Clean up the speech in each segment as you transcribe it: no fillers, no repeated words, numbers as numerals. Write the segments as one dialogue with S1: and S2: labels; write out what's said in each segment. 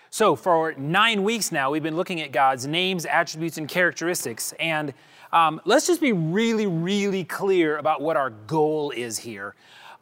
S1: So for 9 weeks now, we've been looking at God's names, attributes, and characteristics. And let's just be really, really clear about what our goal is here.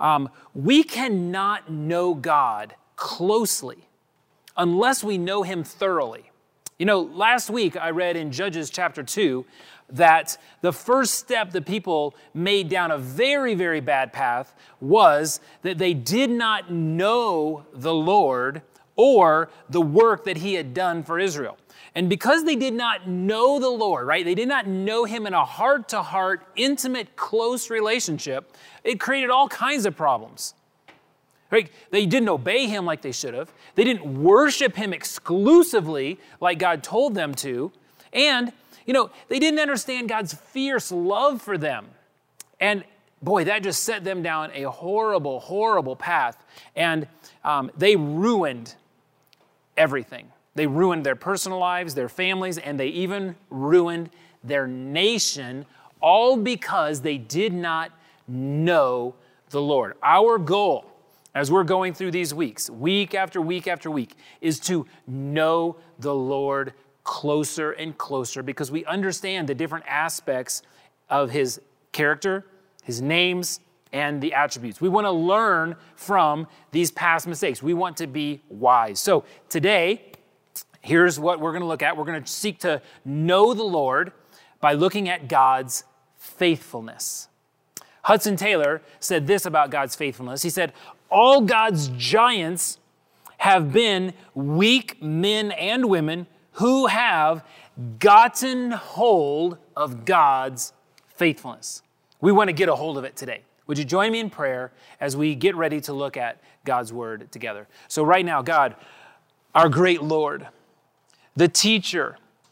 S1: We cannot know God closely unless we know him thoroughly. You know, last week I read in Judges chapter 2 that the first step the people made down a very, very bad path was that they did not know the Lord or the work that he had done for Israel. And because they did not know the Lord, right? They did not know him in a heart-to-heart, intimate, close relationship. It created all kinds of problems. Right? They didn't obey him like they should have. They didn't worship him exclusively like God told them to. And, you know, they didn't understand God's fierce love for them. And boy, that just set them down a horrible, horrible path. And they ruined everything. They ruined their personal lives, their families, and they even ruined their nation, all because they did not know the Lord. Our goal, as we're going through these weeks, week after week after week, is to know the Lord closer and closer because we understand the different aspects of his character, his names, and the attributes. We want to learn from these past mistakes. We want to be wise. So today, here's what we're going to look at. We're going to seek to know the Lord by looking at God's faithfulness. Hudson Taylor said this about God's faithfulness. He said, all God's giants have been weak men and women who have gotten hold of God's faithfulness. We want to get a hold of it today. Would you join me in prayer as we get ready to look at God's word together? So right now, God, our great Lord, the teacher,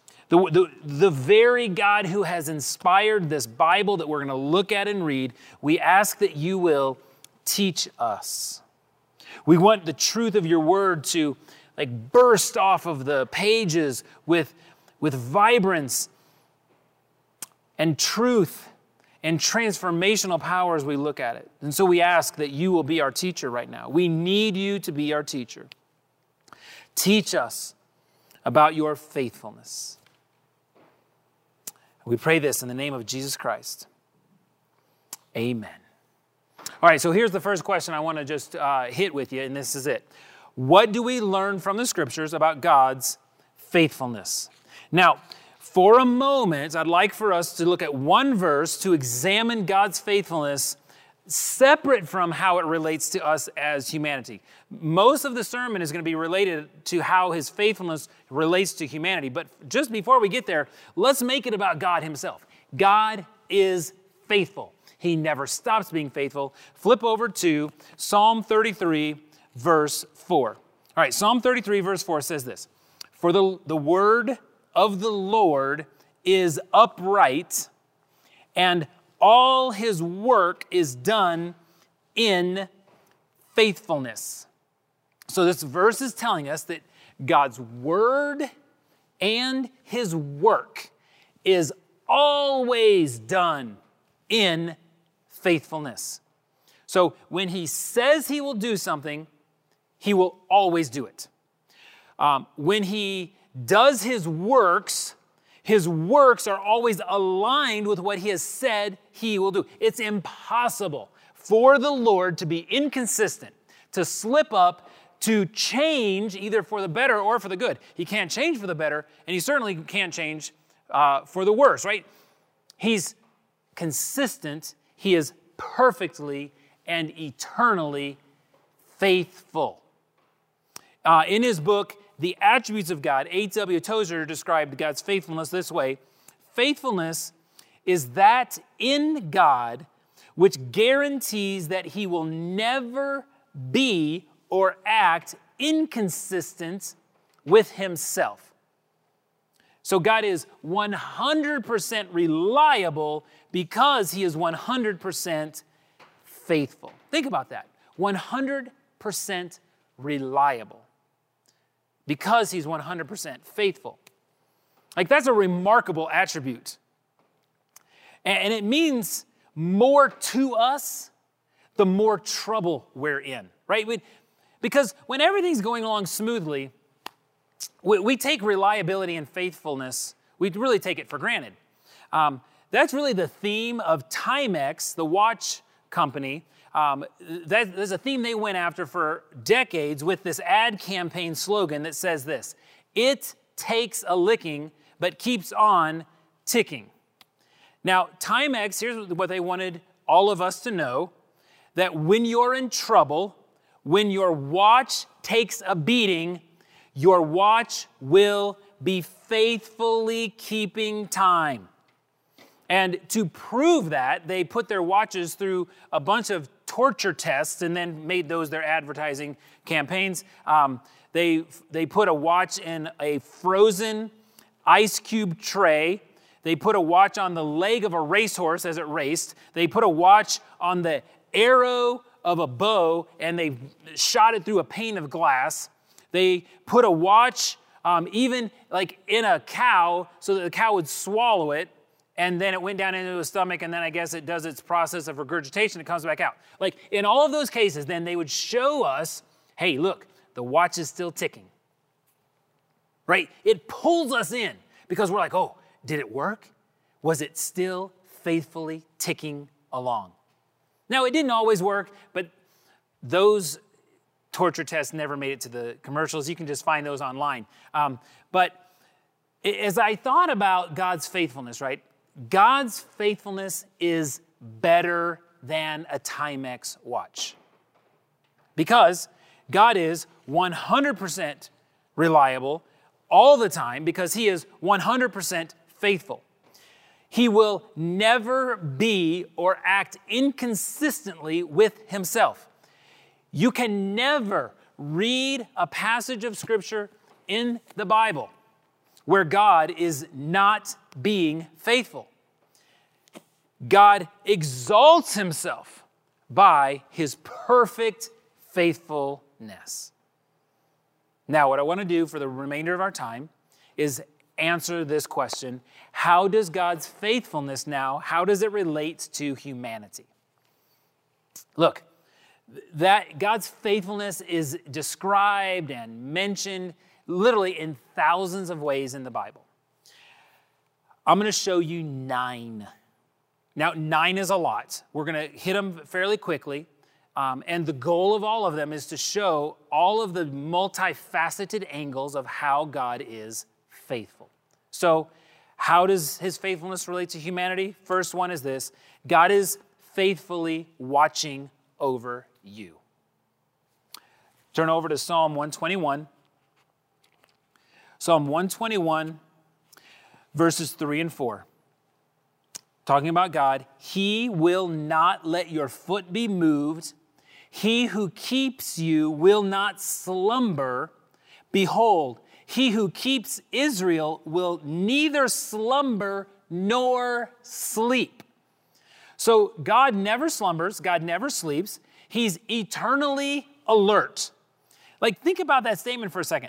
S1: the very God who has inspired this Bible that we're going to look at and read, we ask that you will teach us. We want the truth of your word to burst off of the pages with vibrance and truth and transformational power as we look at it. And so we ask that you will be our teacher right now. We need you to be our teacher. Teach us about your faithfulness. We pray this in the name of Jesus Christ. Amen. All right, so here's the first question I want to just hit with you, and this is it. What do we learn from the scriptures about God's faithfulness? Now, for a moment, I'd like for us to look at one verse to examine God's faithfulness separate from how it relates to us as humanity. Most of the sermon is going to be related to how his faithfulness relates to humanity. But just before we get there, let's make it about God himself. God is faithful. He never stops being faithful. Flip over to Psalm 33, verse 4. All right, Psalm 33, verse 4 says this, "For the word of the Lord is upright, and all his work is done in faithfulness." So this verse is telling us that God's word and his work is always done in faithfulness. So when he says he will do something, he will always do it. When he does his works are always aligned with what he has said he will do. It's impossible for the Lord to be inconsistent, to slip up, to change either for the better or for the good. He can't change for the better, and he certainly can't change for the worse, right? He's consistent. He is perfectly and eternally faithful. In his book, The Attributes of God, A.W. Tozer described God's faithfulness this way: faithfulness is that in God which guarantees that he will never be or act inconsistent with himself. So God is 100% reliable because he is 100% faithful. Think about that. 100% reliable. Because he's 100% faithful. That's a remarkable attribute. And it means more to us the more trouble we're in, right? Because when everything's going along smoothly, we take reliability and faithfulness, we really take it for granted. That's really the theme of Timex, the watch company. There's a theme they went after for decades with this ad campaign slogan that says this: "It takes a licking, but keeps on ticking." Now, Timex, here's what they wanted all of us to know, that when you're in trouble, when your watch takes a beating, your watch will be faithfully keeping time. And to prove that, they put their watches through a bunch of torture tests and then made those their advertising campaigns. They put a watch in a frozen ice cube tray. They put a watch on the leg of a racehorse as it raced. They put a watch on the arrow of a bow, and they shot it through a pane of glass. They put a watch even like in a cow so that the cow would swallow it, and then it went down into the stomach, and then I guess it does its process of regurgitation. It comes back out. Like in all of those cases, then they would show us, hey, look, the watch is still ticking. Right? It pulls us in because we're like, oh, did it work? Was it still faithfully ticking along? Now, it didn't always work, but those torture tests never made it to the commercials. You can just find those online. But as I thought about God's faithfulness, right? God's faithfulness is better than a Timex watch. Because God is 100% reliable all the time, because He is 100% faithful. He will never be or act inconsistently with Himself. You can never read a passage of Scripture in the Bible where God is not being faithful. God exalts Himself by His perfect faithfulness. Now, what I want to do for the remainder of our time is answer this question: how does God's faithfulness now, how does it relate to humanity? Look, that God's faithfulness is described and mentioned literally in thousands of ways in the Bible. I'm going to show you 9. Now, 9 is a lot. We're going to hit them fairly quickly. And the goal of all of them is to show all of the multifaceted angles of how God is faithful. So, how does His faithfulness relate to humanity? First one is this: God is faithfully watching over you. Turn over to Psalm 121. Psalm 121, verses 3 and 4. Talking about God: He will not let your foot be moved. He who keeps you will not slumber. Behold, He who keeps Israel will neither slumber nor sleep. So God never slumbers. God never sleeps. He's eternally alert. Like, think about that statement for a second.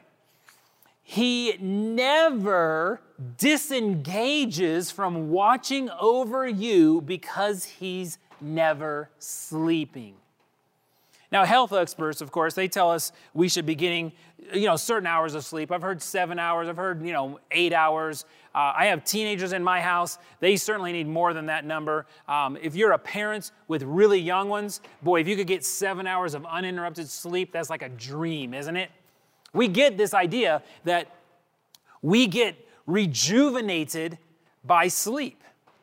S1: He never disengages from watching over you because He's never sleeping. Now, health experts, of course, they tell us we should be getting, certain hours of sleep. I've heard 7 hours. I've heard, 8 hours. I have teenagers in my house. They certainly need more than that number. If you're a parent with really young ones, boy, if you could get 7 hours of uninterrupted sleep, that's like a dream, isn't it? We get this idea that we get rejuvenated by sleep.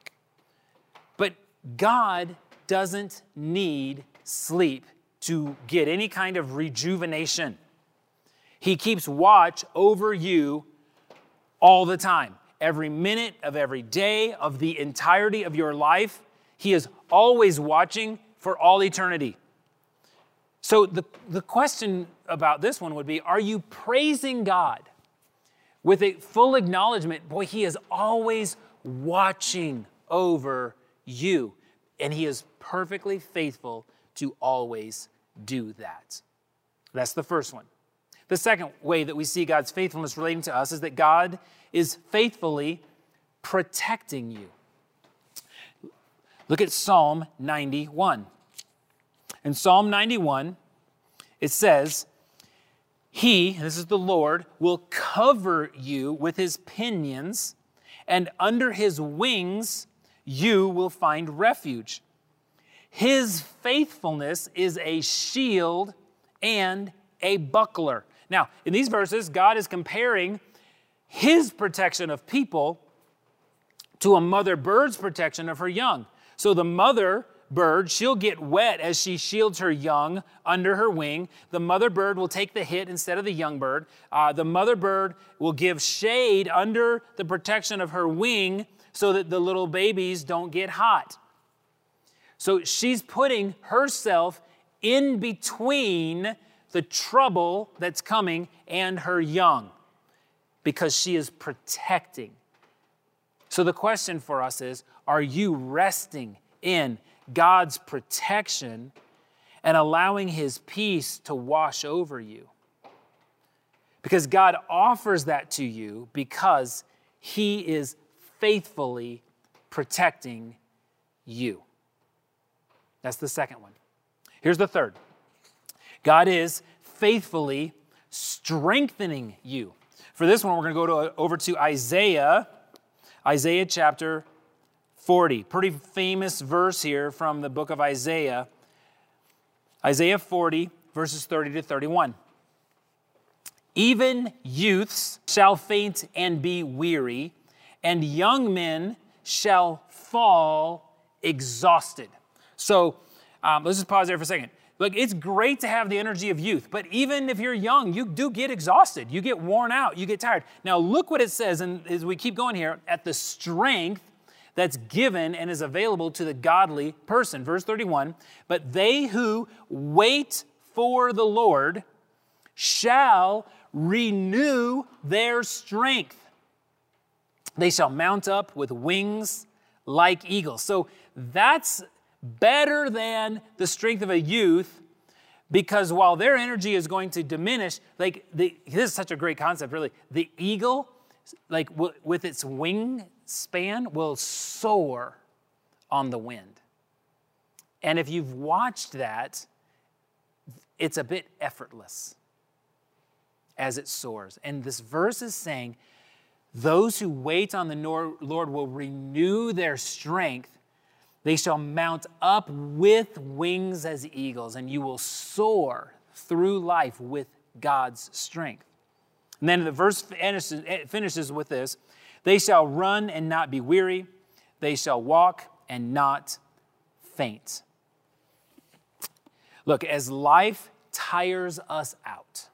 S1: But God doesn't need sleep to get any kind of rejuvenation. He keeps watch over you all the time. Every minute of every day of the entirety of your life, He is always watching for all eternity. So the question about this one would be, are you praising God with a full acknowledgement? Boy, He is always watching over you, and He is perfectly faithful to always do that. That's the first one. The second way that we see God's faithfulness relating to us is that God is faithfully protecting you. Look at Psalm 91. In Psalm 91, it says, He, this is the Lord, will cover you with his pinions, and under his wings you will find refuge. His faithfulness is a shield and a buckler. Now, in these verses, God is comparing his protection of people to a mother bird's protection of her young. So the mother bird, she'll get wet as she shields her young under her wing. The mother bird will take the hit instead of the young bird. The mother bird will give shade under the protection of her wing so that the little babies don't get hot. So she's putting herself in between the trouble that's coming and her young because she is protecting. So the question for us is, are you resting in God's protection and allowing his peace to wash over you? Because God offers that to you because he is faithfully protecting you. That's the second one. Here's the third. God is faithfully strengthening you. For this one, we're going to go over to Isaiah chapter 40. Pretty famous verse here from the book of Isaiah. Isaiah 40, verses 30 to 31. Even youths shall faint and be weary, and young men shall fall exhausted. So let's just pause there for a second. Look, it's great to have the energy of youth, but even if you're young, you do get exhausted. You get worn out. You get tired. Now look what it says, and as we keep going here, at the strength that's given and is available to the godly person. Verse 31, but they who wait for the Lord shall renew their strength. They shall mount up with wings like eagles. So that's better than the strength of a youth, because while their energy is going to diminish, this is such a great concept, really. The eagle, with its wingspan, will soar on the wind. And if you've watched that, it's a bit effortless as it soars. And this verse is saying, those who wait on the Lord will renew their strength. They shall mount up with wings as eagles, and you will soar through life with God's strength. And then the verse finishes with this. They shall run and not be weary. They shall walk and not faint. Look, as life tires us out,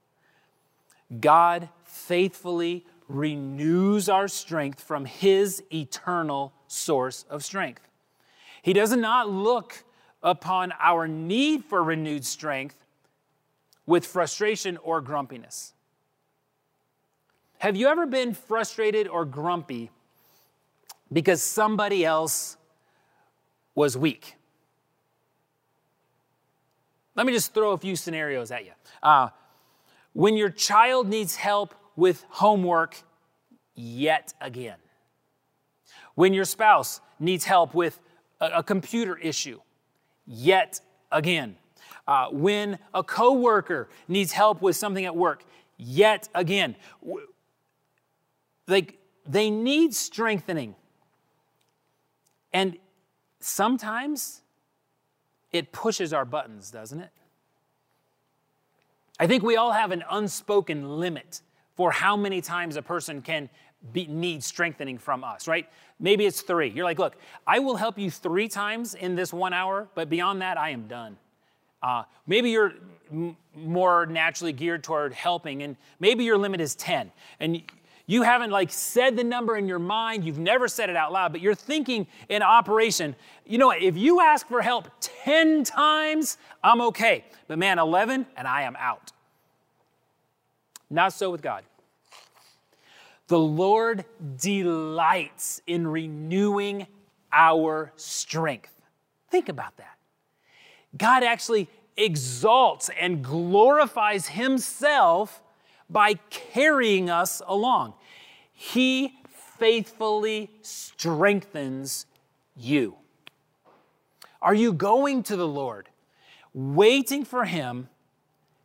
S1: God faithfully renews our strength from his eternal source of strength. He does not look upon our need for renewed strength with frustration or grumpiness. Have you ever been frustrated or grumpy because somebody else was weak? Let me just throw a few scenarios at you. When your child needs help with homework yet again. When your spouse needs help with a computer issue yet again. When a coworker needs help with something at work yet again. They need strengthening. And sometimes it pushes our buttons, doesn't it? I think we all have an unspoken limit for how many times a person can need strengthening from us, right? Maybe it's 3. You're like, look, I will help you 3 times in this 1 hour, but beyond that, I am done. Maybe you're more naturally geared toward helping, and maybe your limit is 10. And you haven't said the number in your mind, you've never said it out loud, but you're thinking in operation, you know what, if you ask for help 10 times, I'm okay. But man, 11, and I am out. Not so with God. The Lord delights in renewing our strength. Think about that. God actually exalts and glorifies himself by carrying us along. He faithfully strengthens you. Are you going to the Lord, waiting for him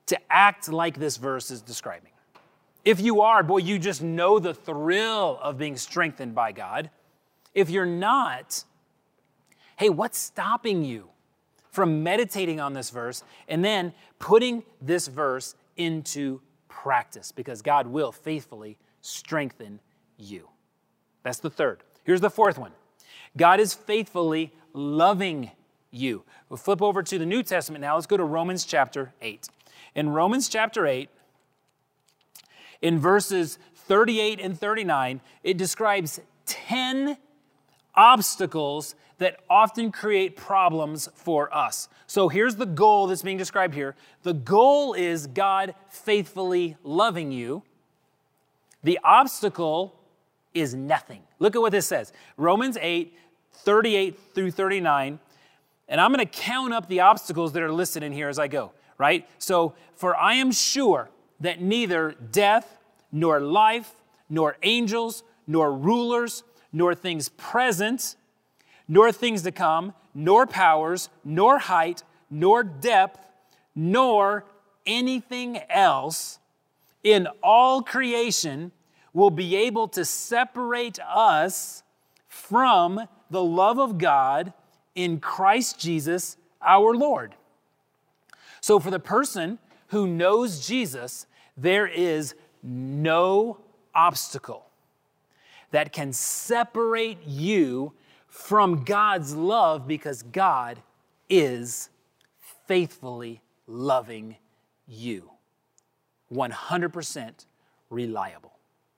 S1: to act like this verse is describing. If you are, boy, you just know the thrill of being strengthened by God. If you're not, hey, what's stopping you from meditating on this verse and then putting this verse into practice? Because God will faithfully strengthen you. That's the third. Here's the fourth one. God is faithfully loving you. We'll flip over to the New Testament now. Let's go to Romans chapter 8. In Romans chapter 8, in verses 38 and 39, it describes 10 obstacles that often create problems for us. So here's the goal that's being described here. The goal is God faithfully loving you. The obstacle is nothing. Look at what this says. Romans 8, 38 through 39. And I'm going to count up the obstacles that are listed in here as I go, right? So, for I am sure that neither death, nor life, nor angels, nor rulers, nor things present, nor things to come, nor powers, nor height, nor depth, nor anything else in all creation will be able to separate us from the love of God in Christ Jesus our Lord. So for the person who knows Jesus, there is no obstacle that can separate you from God's love, because God is faithfully loving you. 100% reliable.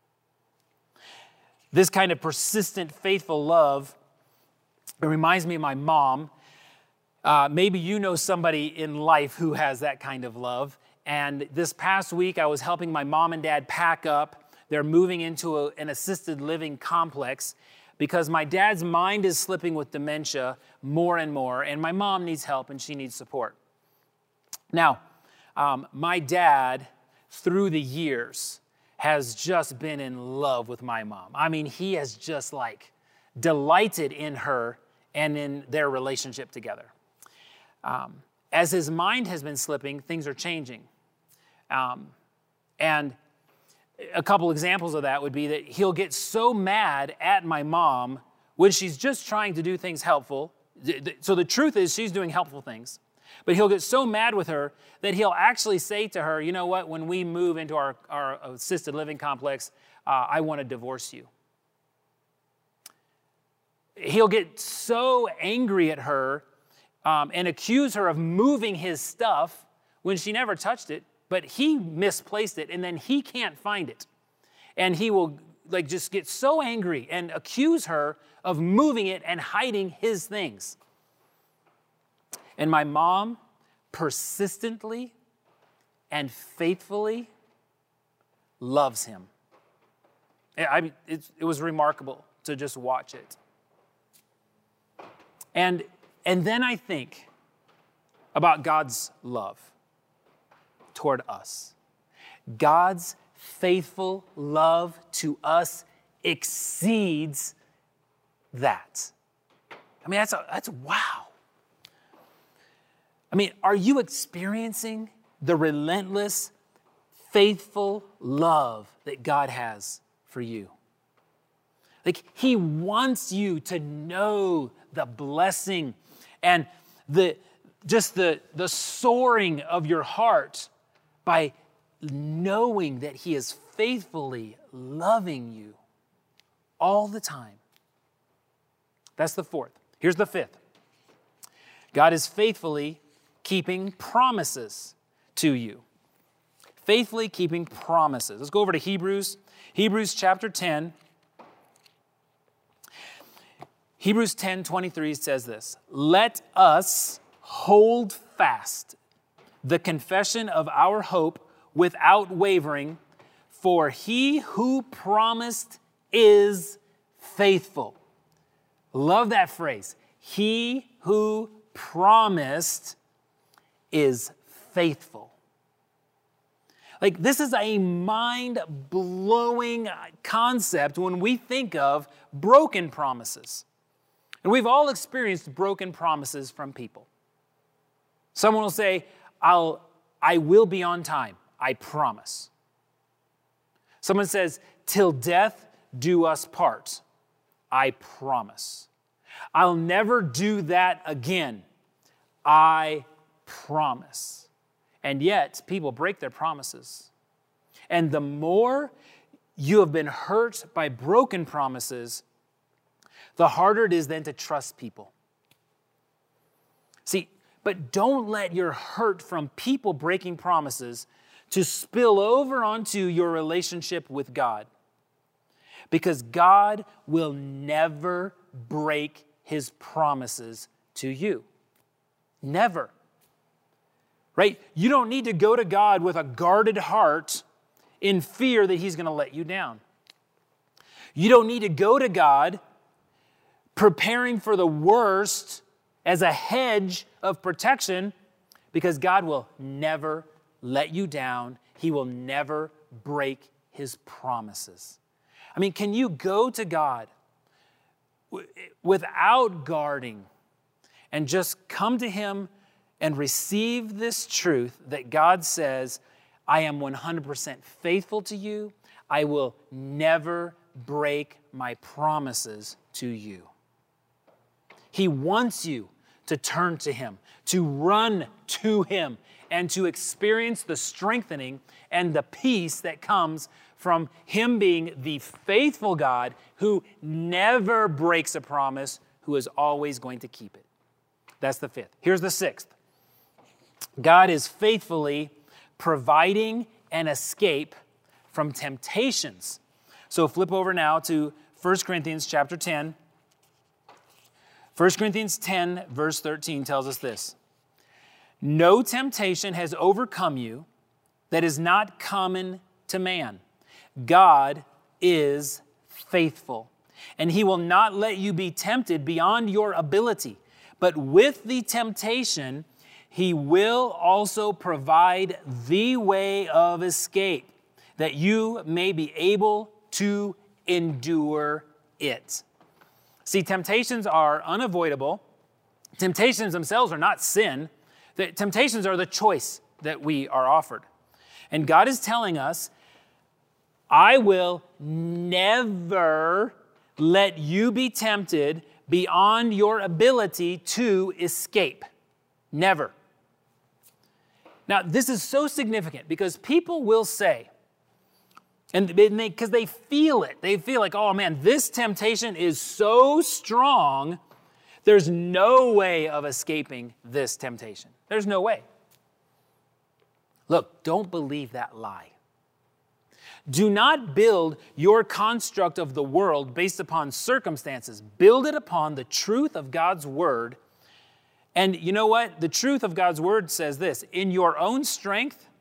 S1: This kind of persistent, faithful love, it reminds me of my mom. Maybe you know somebody in life who has that kind of love. And this past week, I was helping my mom and dad pack up. They're moving into an assisted living complex because my dad's mind is slipping with dementia more and more, and my mom needs help and she needs support. Now, my dad, through the years, has just been in love with my mom. I mean, he has just delighted in her and in their relationship together. As his mind has been slipping, things are changing. And a couple examples of that would be that he'll get so mad at my mom when she's just trying to do things helpful. So the truth is she's doing helpful things. But he'll get so mad with her that he'll actually say to her, you know what, when we move into our assisted living complex, I want to divorce you. He'll get so angry at her and accuse her of moving his stuff when she never touched it, but he misplaced it, and then he can't find it. And he will just get so angry and accuse her of moving it and hiding his things. And my mom persistently and faithfully loves him. It was remarkable to just watch it. And then I think about God's love toward us. God's faithful love to us exceeds that. I mean, that's wow. I mean, are you experiencing the relentless, faithful love that God has for you? He wants you to know the blessing and the soaring of your heart by knowing that He is faithfully loving you all the time. That's the fourth. Here's the fifth. God is faithfully keeping promises to you. Faithfully keeping promises. Let's go over to Hebrews. Hebrews chapter 10. Hebrews 10:23 says this, "Let us hold fast the confession of our hope without wavering, for He who promised is faithful." Love that phrase. He who promised is faithful. This is a mind-blowing concept when we think of broken promises. And we've all experienced broken promises from people. Someone will say, I'll I will be on time. I promise. Someone says, till death do us part. I promise. I'll never do that again. I promise. And yet, people break their promises. And the more you have been hurt by broken promises, the harder it is then to trust people. See, but don't let your hurt from people breaking promises to spill over onto your relationship with God. Because God will never break his promises to you. Never. Right? You don't need to go to God with a guarded heart in fear that he's going to let you down. You don't need to go to God preparing for the worst as a hedge of protection, because God will never let you down. He will never break his promises. I mean, can you go to God without guarding and just come to him and receive this truth that God says, I am 100% faithful to you. I will never break my promises to you. He wants you to turn to him, to run to him, and to experience the strengthening and the peace that comes from him being the faithful God who never breaks a promise, who is always going to keep it. That's the fifth. Here's the sixth. God is faithfully providing an escape from temptations. So flip over now to 1 Corinthians chapter 10. 1 Corinthians 10, verse 13 tells us this. No temptation has overcome you that is not common to man. God is faithful, and he will not let you be tempted beyond your ability. But with the temptation, he will also provide the way of escape, that you may be able to endure it. See, temptations are unavoidable. Temptations themselves are not sin. The temptations are the choice that we are offered. And God is telling us, I will never let you be tempted beyond your ability to escape. Never. Now, this is so significant because people will say, and because they feel it, they feel like, oh man, this temptation is so strong, there's no way of escaping this temptation. There's no way. Look, don't believe that lie. Do not build your construct of the world based upon circumstances. Build it upon the truth of God's word. And you know what? The truth of God's word says this, in your own strength,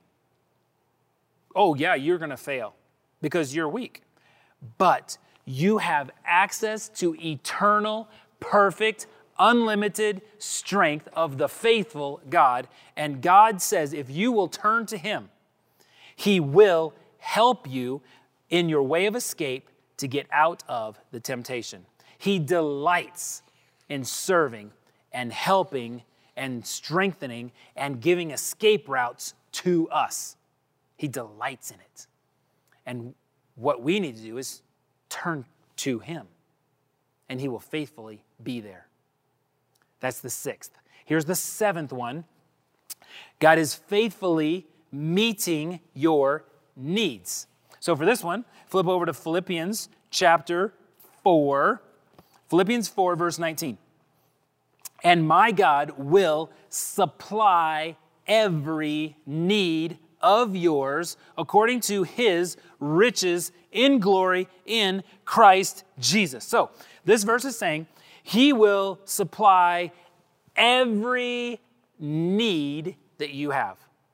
S1: oh yeah, you're going to fail because you're weak. But you have access to eternal, perfect, unlimited strength of the faithful God. And God says if you will turn to him, he will help you in your way of escape to get out of the temptation. He delights in serving and helping and strengthening and giving escape routes to us. He delights in it. And what we need to do is turn to him, and he will faithfully be there. That's the sixth. Here's the seventh one. God is faithfully meeting your needs. So for this one, flip over to Philippians chapter 4. Philippians 4, verse 19. And my God will supply every need of yours according to his riches in glory in Christ Jesus. So this verse is saying he will supply every need that you have.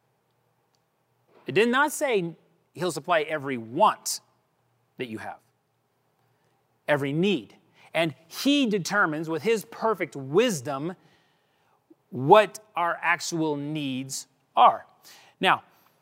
S1: It did not say he'll supply every want that you have. Every need. And he determines with his perfect wisdom what our actual needs are. Now,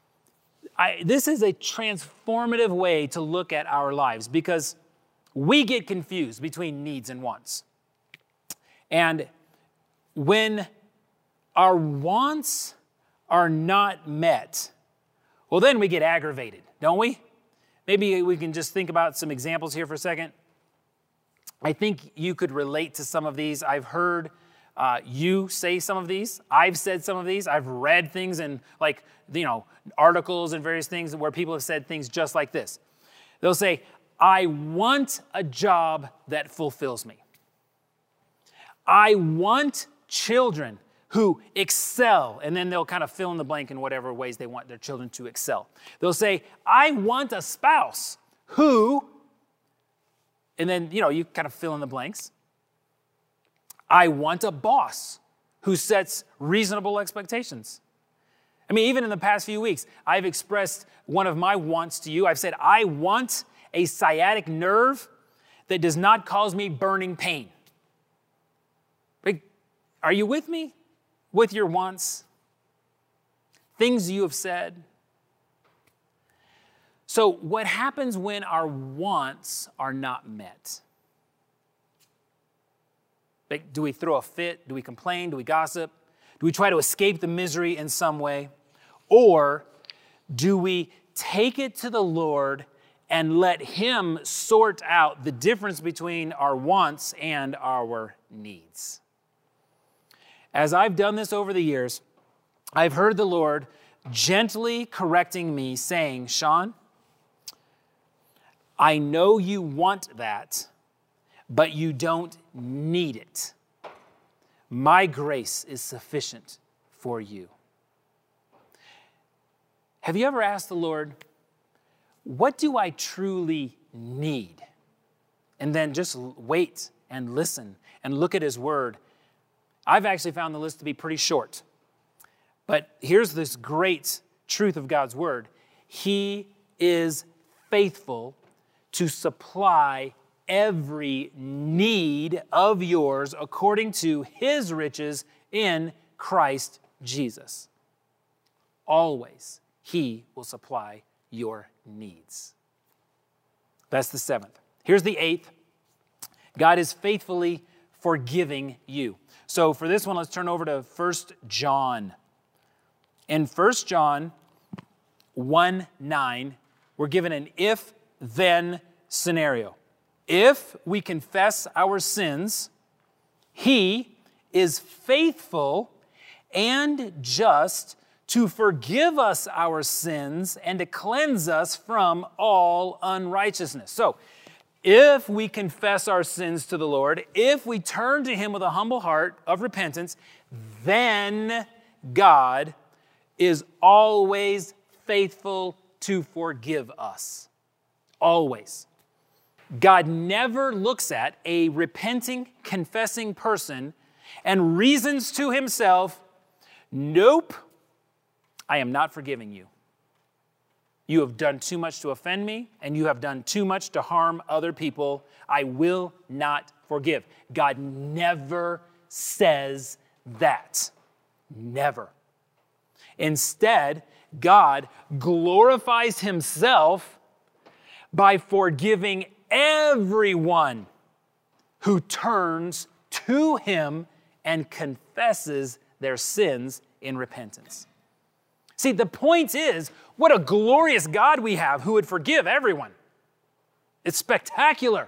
S1: this is a transformative way to look at our lives because we get confused between needs and wants. And when our wants are not met, well, then we get aggravated, don't we? Maybe we can just think about some examples here for a second. I think you could relate to some of these. I've heard you say some of these. I've said some of these. I've read things in articles and various things where people have said things just like this. They'll say, I want a job that fulfills me. I want children who excel, and then they'll kind of fill in the blank in whatever ways they want their children to excel. They'll say, I want a spouse who, and then, you kind of fill in the blanks. I want a boss who sets reasonable expectations. I mean, even in the past few weeks, I've expressed one of my wants to you. I've said, I want a sciatic nerve that does not cause me burning pain. Are you with me? With your wants? Things you have said? So what happens when our wants are not met? Do we throw a fit? Do we complain? Do we gossip? Do we try to escape the misery in some way? Or do we take it to the Lord and let Him sort out the difference between our wants and our needs? As I've done this over the years, I've heard the Lord gently correcting me, saying, Sean, I know you want that, but you don't need it. My grace is sufficient for you. Have you ever asked the Lord, what do I truly need? And then just wait and listen and look at His Word. I've actually found the list to be pretty short. But here's this great truth of God's Word. He is faithful to supply every need of yours according to His riches in Christ Jesus. Always, He will supply your needs. That's the seventh. Here's the eighth. God is faithfully forgiving you. So for this one, let's turn over to 1 John. In 1 John 1:9, we're given an if-then scenario. If we confess our sins, He is faithful and just to forgive us our sins and to cleanse us from all unrighteousness. So, if we confess our sins to the Lord, if we turn to Him with a humble heart of repentance, then God is always faithful to forgive us. Always. God never looks at a repenting, confessing person and reasons to Himself, nope, I am not forgiving you. You have done too much to offend me, and you have done too much to harm other people. I will not forgive. God never says that. Never. Instead, God glorifies Himself by forgiving everyone who turns to Him and confesses their sins in repentance. See, the point is, what a glorious God we have who would forgive everyone. It's spectacular.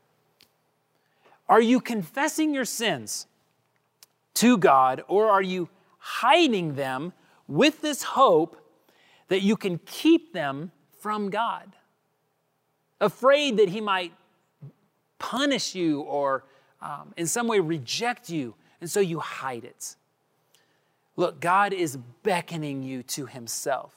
S1: Are you confessing your sins to God, or are you hiding them with this hope that you can keep them from God? Afraid that He might punish you or in some way reject you, and so you hide it. Look, God is beckoning you to Himself.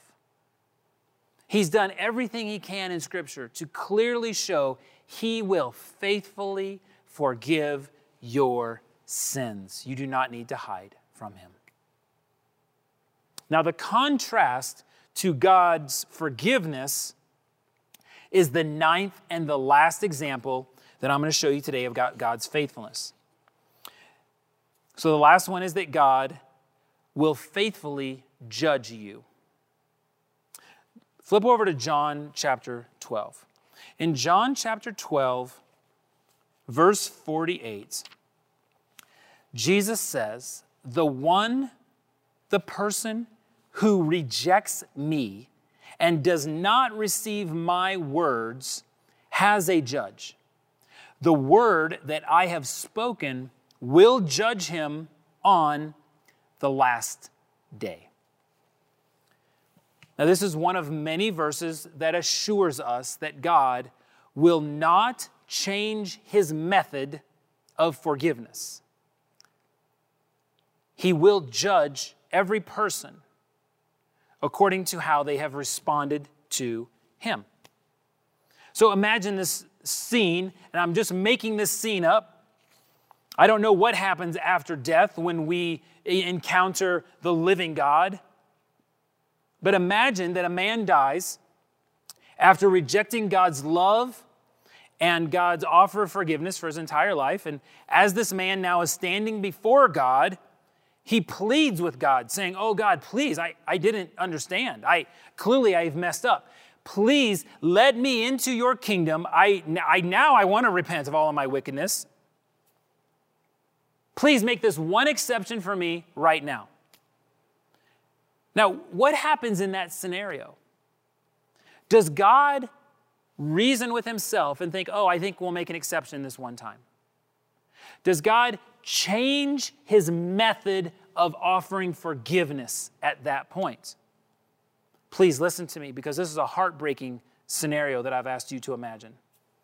S1: He's done everything He can in Scripture to clearly show He will faithfully forgive your sins. You do not need to hide from Him. Now, the contrast to God's forgiveness is the ninth and the last example that I'm going to show you today of God's faithfulness. So the last one is that God will faithfully judge you. Flip over to John chapter 12. In John chapter 12, verse 48, Jesus says, the person who rejects me and does not receive my words has a judge. The word that I have spoken will judge him on the last day. Now, this is one of many verses that assures us that God will not change his method of forgiveness. He will judge every person according to how they have responded to him. So imagine this scene, and I'm just making this scene up. I don't know what happens after death when we encounter the living God. But imagine that a man dies after rejecting God's love and God's offer of forgiveness for his entire life. And as this man now is standing before God, he pleads with God, saying, "Oh God, please, I didn't understand. Clearly I've messed up. Please let me into your kingdom. I want to repent of all of my wickedness. Please make this one exception for me right now." Now, what happens in that scenario? Does God reason with himself and think, "Oh, I think we'll make an exception this one time"? Does God change his method of offering forgiveness at that point? Please listen to me, because this is a heartbreaking scenario that I've asked you to imagine.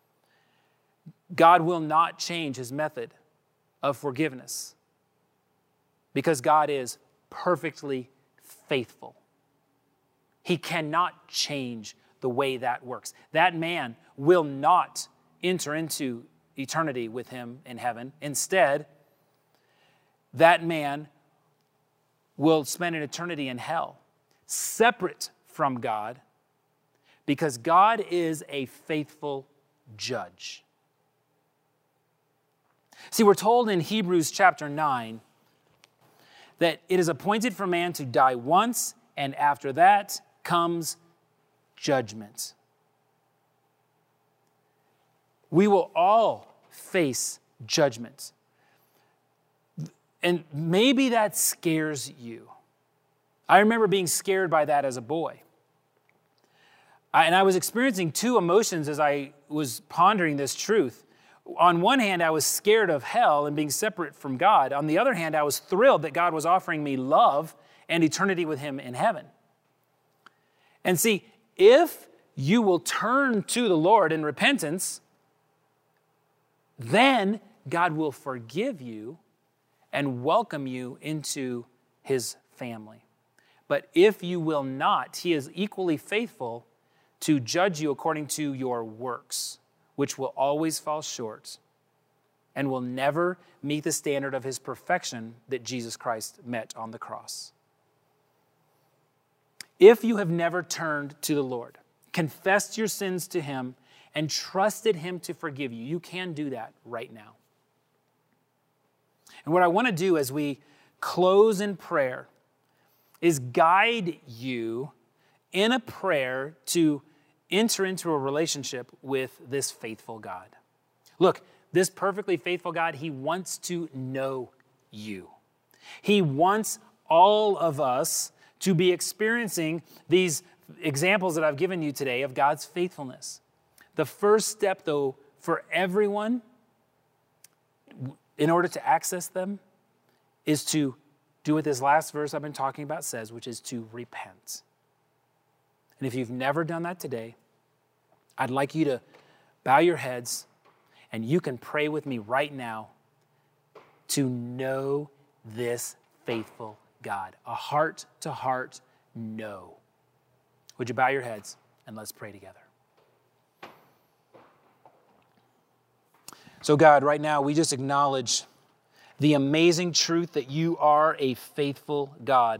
S1: God will not change his method of forgiveness because God is perfectly faithful. He cannot change the way that works. That man will not enter into eternity with him in heaven. Instead, that man will spend an eternity in hell, separate from God, because God is a faithful judge. See, we're told in Hebrews chapter 9 that it is appointed for man to die once, and after that comes judgment. We will all face judgment. And maybe that scares you. I remember being scared by that as a boy. And I was experiencing two emotions as I was pondering this truth. On one hand, I was scared of hell and being separate from God. On the other hand, I was thrilled that God was offering me love and eternity with him in heaven. And see, if you will turn to the Lord in repentance, then God will forgive you and welcome you into his family. But if you will not, he is equally faithful to judge you according to your works, which will always fall short and will never meet the standard of his perfection that Jesus Christ met on the cross. If you have never turned to the Lord, confessed your sins to him, and trusted him to forgive you, you can do that right now. And what I want to do as we close in prayer is guide you in a prayer to enter into a relationship with this faithful God. Look, this perfectly faithful God, he wants to know you. He wants all of us to be experiencing these examples that I've given you today of God's faithfulness. The first step, though, for everyone, in order to access them, is to do what this last verse I've been talking about says, which is to repent. And if you've never done that today, I'd like you to bow your heads, and you can pray with me right now to know this faithful God. A heart-to-heart know. Would you bow your heads and let's pray together. So God, right now we just acknowledge the amazing truth that you are a faithful God.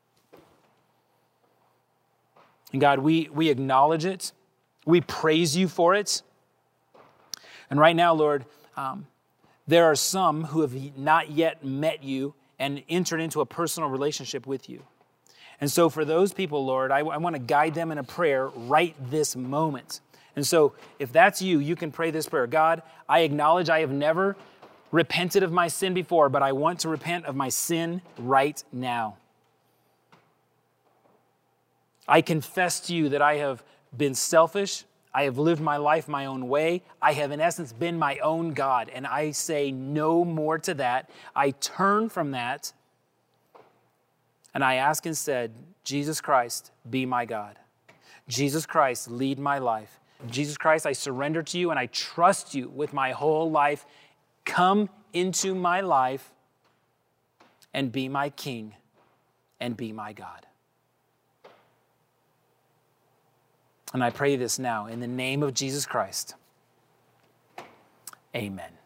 S1: And God, we acknowledge it. We praise you for it. And right now, Lord, there are some who have not yet met you and entered into a personal relationship with you. And so for those people, Lord, I want to guide them in a prayer right this moment. And so if that's you, you can pray this prayer. God, I acknowledge I have never repented of my sin before, but I want to repent of my sin right now. I confess to you that I have been selfish. I have lived my life my own way. I have, in essence, been my own God. And I say no more to that. I turn from that. And I ask instead, Jesus Christ, be my God. Jesus Christ, lead my life. Jesus Christ, I surrender to you and I trust you with my whole life. Come into my life and be my King and be my God. And I pray this now in the name of Jesus Christ. Amen.